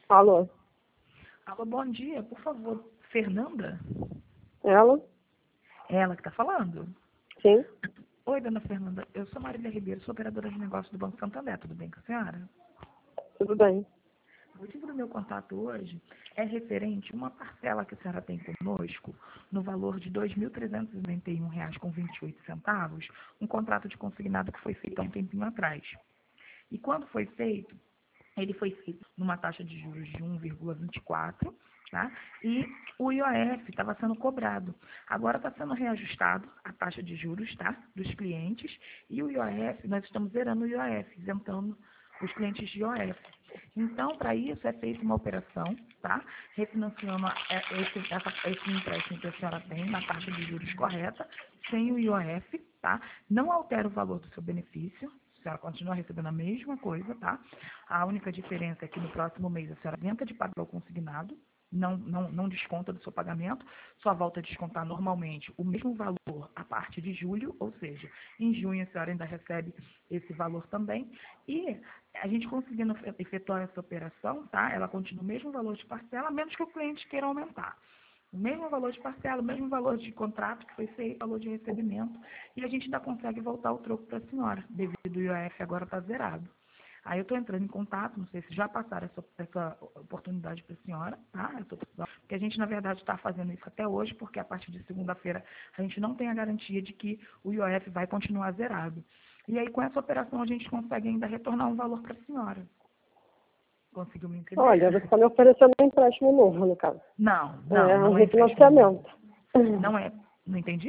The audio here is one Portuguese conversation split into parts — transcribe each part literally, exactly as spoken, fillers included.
Alô? Alô, bom dia, por favor, Fernanda? Ela? É ela que está falando? Sim? Oi, dona Fernanda, eu sou Marília Ribeiro, sou operadora de negócios do Banco Santander, tudo bem com a senhora? Tudo bem. O motivo do meu contato hoje é referente a uma parcela que a senhora tem conosco no valor de dois mil trezentos e noventa e um reais com vinte e oito centavos, um contrato de consignado que foi feito há um tempinho atrás. E quando foi feito, ele foi feito numa taxa de juros de um vírgula vinte e quatro, tá? E o I O F estava sendo cobrado. Agora está sendo reajustado a taxa de juros, tá? Dos clientes. E o I O F, nós estamos zerando o I O F, isentando os clientes de I O F. Então, para isso, é feita uma operação, tá? Refinanciando a- é, esse, essa- esse empréstimo que a senhora tem na taxa de juros correta, sem o I O F, tá? Não altera o valor do seu benefício, a senhora continua recebendo a mesma coisa, tá? A única diferença é que no próximo mês a senhora isenta de pagar o consignado, não, não, não desconta do seu pagamento, só volta a descontar normalmente o mesmo valor a partir de julho, ou seja, em junho a senhora ainda recebe esse valor também. E a gente conseguindo efetuar essa operação, tá? Ela continua o mesmo valor de parcela, a menos que o cliente queira aumentar. O mesmo valor de parcela, o mesmo valor de contrato que foi feito, valor de recebimento, e a gente ainda consegue voltar o troco para a senhora, devido ao I O F agora estar zerado. Aí eu estou entrando em contato, não sei se já passaram essa, essa oportunidade para a senhora, tá? Eu tô precisando, porque a gente, na verdade, está fazendo isso até hoje, porque a partir de segunda-feira a gente não tem a garantia de que o I O F vai continuar zerado. E aí, com essa operação, a gente consegue ainda retornar um valor para a senhora. Conseguiu me entender? Olha, você está me oferecendo um empréstimo novo, no caso. Não, É não, um não é empréstimo novo. refinanciamento. Não é, não entendi?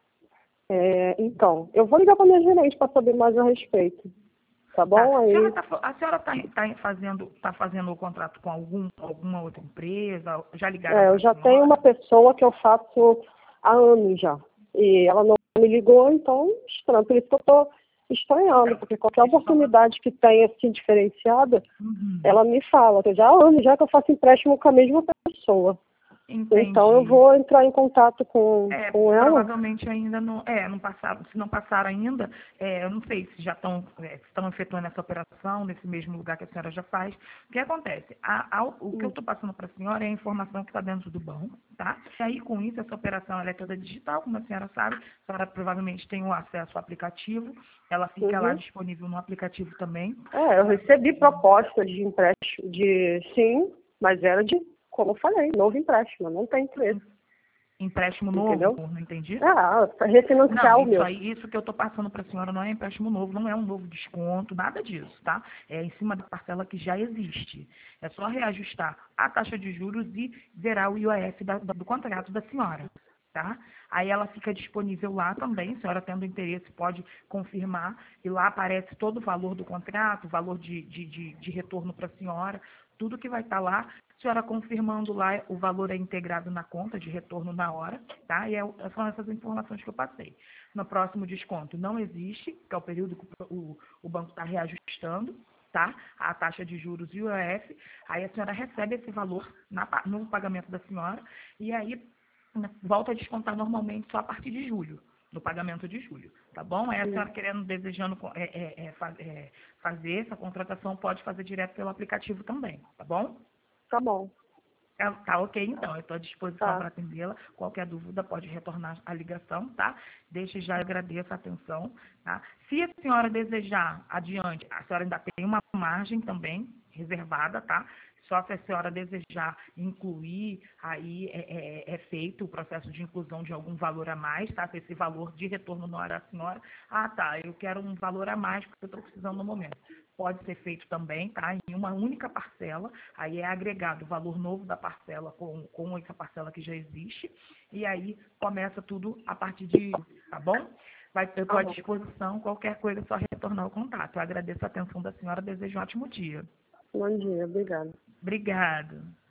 É, então, eu vou ligar para minha gerente para saber mais a respeito. Tá Tá. bom? A senhora Aí, está a senhora tá, tá fazendo, tá fazendo o contrato com algum, alguma outra empresa? Já ligaram é, eu para a já tenho uma senhora? pessoa que eu faço há anos já. E ela não me ligou, então, estranho. Por isso que eu estou estranhando, Então, porque qualquer deixa eu falar. oportunidade que tenha assim diferenciada, Uhum. ela me fala. Que já há anos já que eu faço empréstimo com a mesma pessoa. Então eu Entendi. vou entrar em contato com, É, com ela. provavelmente ainda não, é, não passaram, se não passaram ainda, é, eu não sei se já estão, é, se estão efetuando essa operação nesse mesmo lugar que a senhora já faz. O que acontece? A- a- o que eu Hum, estou passando para a senhora é a informação que está dentro do banco, tá? E aí, com isso, essa operação ela é toda digital, como a senhora sabe, a senhora provavelmente tem o acesso ao aplicativo, ela fica lá Uhum. disponível no aplicativo também. É, eu recebi propostas de empréstimo, de sim, mas era de, como eu falei, novo empréstimo, não tem preço, Empréstimo novo, entendeu? não entendi? Ah, para refinanciar Não, o isso meu. aí, isso que eu estou passando para a senhora não é empréstimo novo, não é um novo desconto, nada disso, tá? É em cima da parcela que já existe. É só reajustar a taxa de juros e zerar o I O F da- do contrato da senhora, tá? Aí ela fica disponível lá também, a senhora tendo interesse pode confirmar, e lá aparece todo o valor do contrato, o valor de, de, de, de retorno para a senhora, tudo que vai estar lá, a senhora confirmando lá, o valor é integrado na conta de retorno na hora, tá? E é, são essas informações que eu passei. No próximo desconto não existe, que é o período que o, o banco está reajustando, tá? A taxa de juros e o I O F, aí a senhora recebe esse valor na, no pagamento da senhora, e aí né, volta a descontar normalmente só a partir de julho, no pagamento de julho, tá bom? Aí a Hum, senhora querendo, desejando é, é, é, fa- é, fazer essa contratação, pode fazer direto pelo aplicativo também, tá bom? tá bom, Tá, tá ok, então. Eu estou à disposição tá. para atendê-la. Qualquer dúvida pode retornar a ligação, tá? Desde já eu agradeço a atenção, tá? Se a senhora desejar adiante, a senhora ainda tem uma margem também reservada, tá? Só se a senhora desejar incluir, aí é, é- é feito o processo de inclusão de algum valor a mais, tá? Se esse valor de retorno não era a senhora, ah, tá, eu quero um valor a mais porque eu estou precisando no momento. Pode ser feito também, tá? Em uma única parcela, aí é agregado o valor novo da parcela com, com essa parcela que já existe, e aí começa tudo a partir de, tá bom? Vai, eu estou Tá à bom. disposição, qualquer coisa é só retornar o contato. Eu agradeço a atenção da senhora, desejo um ótimo dia. Bom dia, obrigada. Obrigada.